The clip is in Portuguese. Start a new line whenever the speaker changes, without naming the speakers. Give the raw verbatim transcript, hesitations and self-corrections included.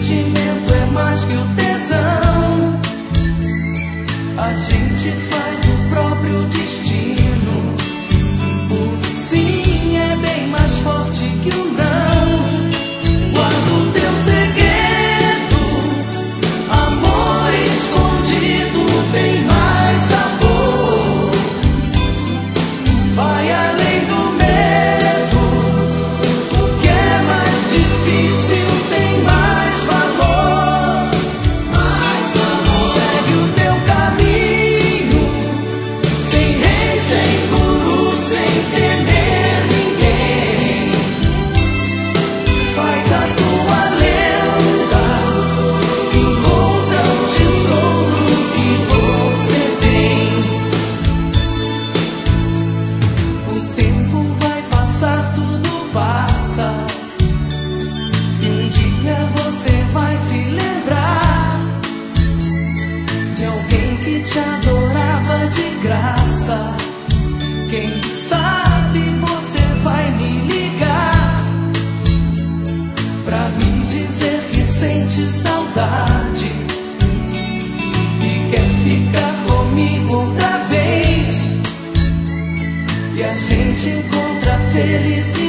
sentimento é mais que o tesão. A gente faz o próprio destino. O sim é bem mais forte que o não. Guarda o teu segredo, amor escondido tem mais sabor. Vai além do medo, o que é mais difícil tem mais valor. Mais valor. Segue o teu caminho, sem rei, sem guru, sem temer ninguém. Faz a tua lenda, encontra o tesouro que você tem. O tempo vai passar, tudo passa, e um dia você vai se lembrar de alguém que te adorava de graça. Quem sabe você vai me ligar pra me dizer que sente saudade e quer ficar comigo outra vez. E a gente encontra felicidade.